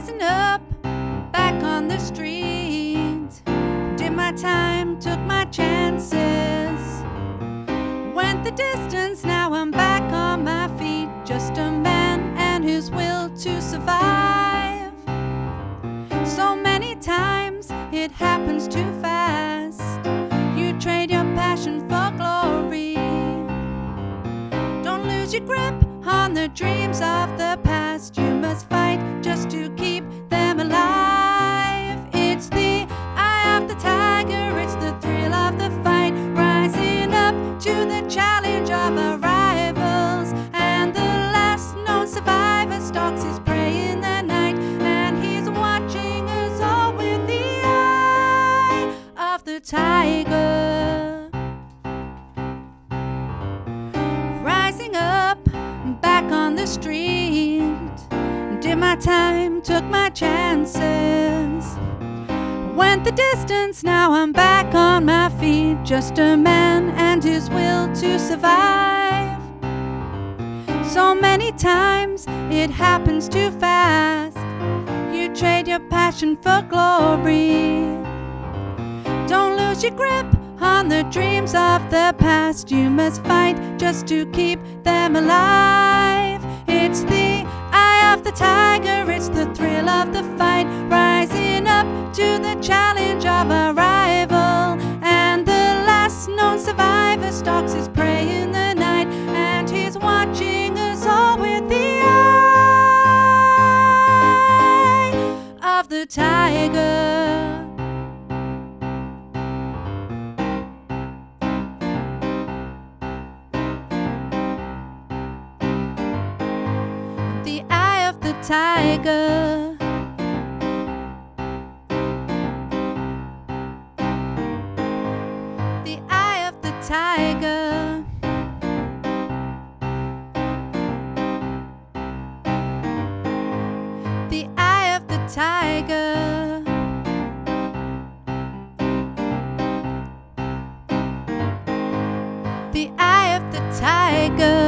Rising up, back on the street. Did my time, took my chances. Went the distance, now I'm back on my feet. Just a man and his will to survive. So many times it happens too fast. You trade your passion for glory. Don't lose your grip on the dreams of the past. You must fight just to keep them alive. It's the eye of the tiger, it's the thrill of the fight. Rising up to the challenge of our rivals. And the last known survivor stalks his prey in the night. And he's watching us all with the eye of the tiger. Rising up, back on the street. Did my time, took my chances. Went the distance, now I'm back on my feet. Just a man and his will to survive. So many times it happens too fast. You trade your passion for glory. Don't lose your grip on the dreams of the past. You must fight just to keep them alive. It's the eye of the tiger, it's the thrill of the fight. Rising up to the challenge of a rival. And the last known survivor stalks his prey in the night. And he's watching us all with the eye of the tiger. The eye of the tiger. The eye of the tiger. The eye of the tiger. The eye of the tiger.